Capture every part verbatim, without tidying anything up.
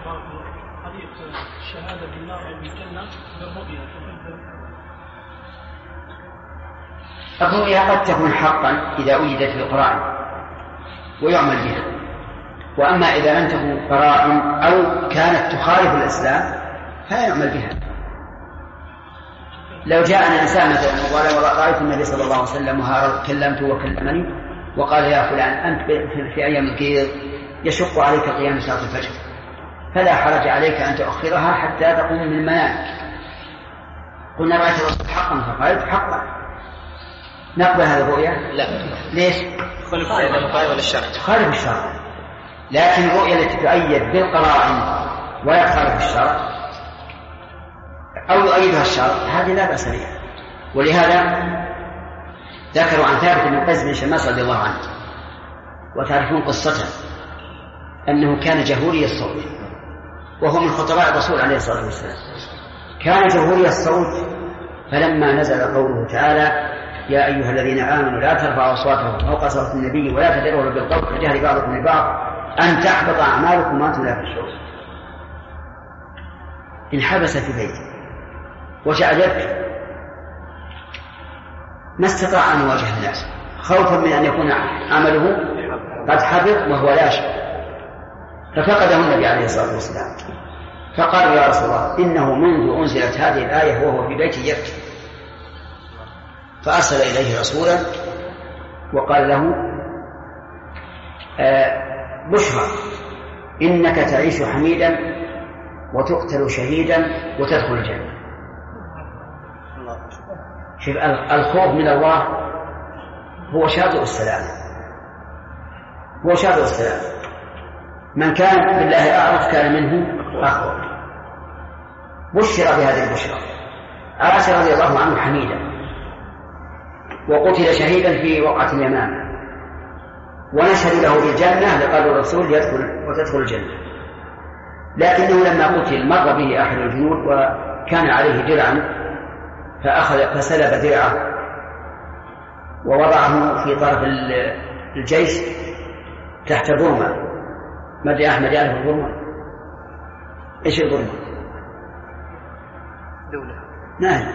طريق الشهادة بالنار أو بالجنة بالرؤية. الرؤيا قد تكون حقا إذا وجدت بالقرائن ويعمل بها، وأما إذا لم تكن قرائن أو كانت تخالف الإسلام فلا يعمل بها. لو جاءنا إنسان مثلا وقال رأيت النبي صلى الله عليه وسلم وكلمته وكلمني وقال يا فلان أنت في أيام القيض يشق عليك قيام صلاة الفجر، فلا حرج عليك أن تؤخرها حتى تقوم من منامك. قلنا رأيت الرسول حقا فقالت حقا، نقبل هذه الرؤيا؟ لا. ليش؟ خالف الشرع. خالف الشرع. لكن الرؤيا التي تؤيد بالقرائن ولا تخالف الشرع أو يؤيدها الشرع هذه لا بأس بها. ولهذا ذكروا عن ثابت بن قيس بن شماس رضي الله عنه، وتعرفون قصته أنه كان جهوري الصوت، وهو من خطباء الرسول عليه الصلاة والسلام. كان جهوري الصوت، فلما نزل قوله تعالى يا أيها الذين آمنوا لا ترفعوا أصواتكم فوق صوت النبي ولا تجهروا بالقول كجهر بعضكم لبعض أن تحبط أعمالكم وأنتم لا تشعرون، انحبس في بيته وجعل يبكي، ما استطاع أن يواجه الناس خوفا من أن يكون عمله قد حبط وهو لا يشعر. ففقده النبي عليه الصلاة والسلام فقال يا رسول الله إنه منذ أنزلت هذه الآية وهو في بيته يبكي. فأرسل إليه رسولا وقال له آه بشرى إنك تعيش حميدا وتقتل شهيدا وتدخل الجنة. شوف الخوف من الله هو شاطئ السلام، هو شاطئ السلام. من كان بالله أعرف كان منه أخوف. بشر بهذه البشرى. عاش رضي الله عنه حميدا وقتل شهيدا في وقعة اليمامة، ونشهد له بالجنة لقال الرسول يدخل وتدخل الجنة. لكنه لما قتل مر به أحد الجنود وكان عليه درعا فأخذ فسلب درعه ووضعه في طرف الجيش تحت ظلمة. مدري أحمد يعرف الظلمة؟ إيش الظلمة؟ دولة. نعم.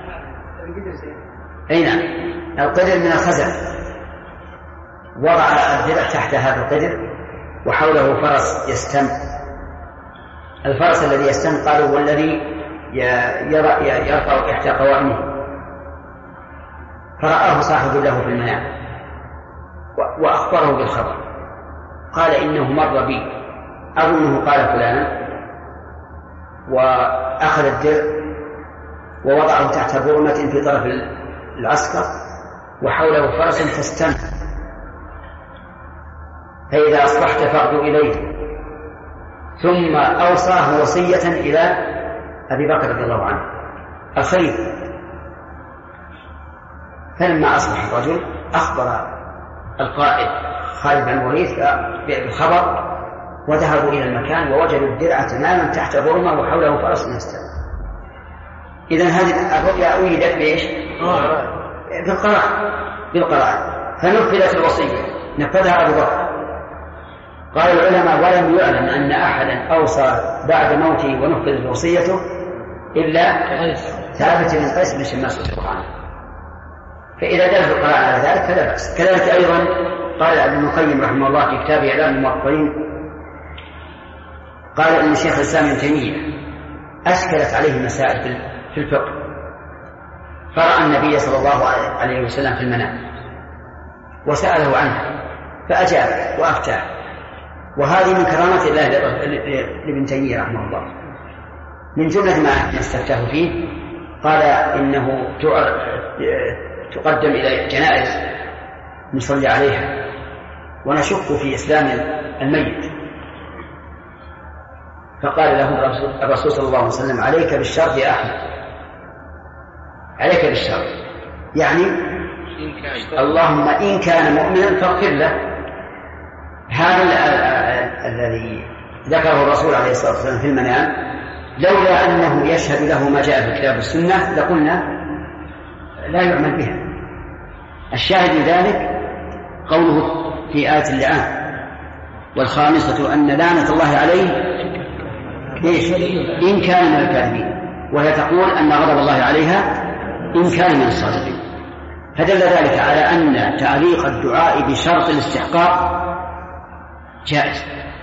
أي نعم. القدر من الخزن. وضع الدرع تحت هذا القدر وحوله فرس يستم. الفرس الذي يستم قالوا هو الذي يرفع إحدى قوائمه. فرآه صاحب له في المنام وأخبره بالخبر، قال إنه مر بي أظنه قال فلانا، وأخذ الدرع ووضعه تحت برمة في طرف العسكر وحوله فرس فاستم. فإذا أصبحت فاغدو إليه. ثم أوصاه وصية إلى أبي بكر رضي الله عنه الخليفة. فلما أصبح الرجل أخبر القائد خالد بن الوليد بالخبر وذهبوا إلى المكان ووجدوا الدرع تماما تحت برمة وحوله فرس يستم. إذن هذه الرؤيا أويدت بإيش؟ بالقراء بالقراء فنفذت الوصية، نفذها أبو بكر. قال العلماء ولم يعلم أن أحدا أوصى بعد موته ونفذت وصيته إلا ثابت بن قيس بن شماس رضي الله عنه. فإذا دل القراء على ذلك فلا بأس. كذلك أيضا قال ابن القيم رحمه الله في كتابه إعلام الموقعين قال إن الشيخ الإسلام ابن تيمية أشكلت عليه مسائل في الفقه، فرأى النبي صلى الله عليه وسلم في المنام وسأله عنها فأجاب وأفتاه، وهذه من كرامات الله لابن تيمية رحمه الله. من جملة ما استفتاه فيه قال إنه تقدم إلى جنائز نصلي عليها ونشك في إسلام الميت، فقال له الرسول صلى الله عليه وسلم عليك بالشر يا أحمد، عليك بالشر، يعني اللهم إن كان مؤمنا فاغفر له. هذا الذي ذكره الرسول عليه الصلاة والسلام في المنام لولا أنه يشهد له ما جاء في الكتاب والسنة لقلنا لا يعمل بها. الشاهد ذلك قوله في آية اللعان والخامسة أن لعنة الله عليه إيش؟ إن كان من الكاذبين، وهي تقول أن غضب الله عليها إن كان من الصادقين، فدل ذلك على أن تعليق الدعاء بشرط الاستحقاق جائز.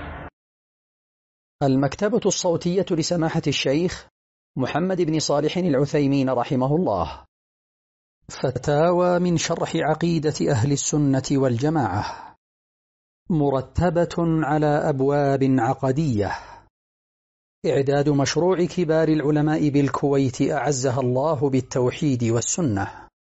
المكتبة الصوتية لسماحة الشيخ محمد بن صالح العثيمين رحمه الله. فتاوى من شرح عقيدة أهل السنة والجماعة، مرتبة على أبواب عقدية. إعداد مشروع كبار العلماء بالكويت أعزها الله بالتوحيد والسنة.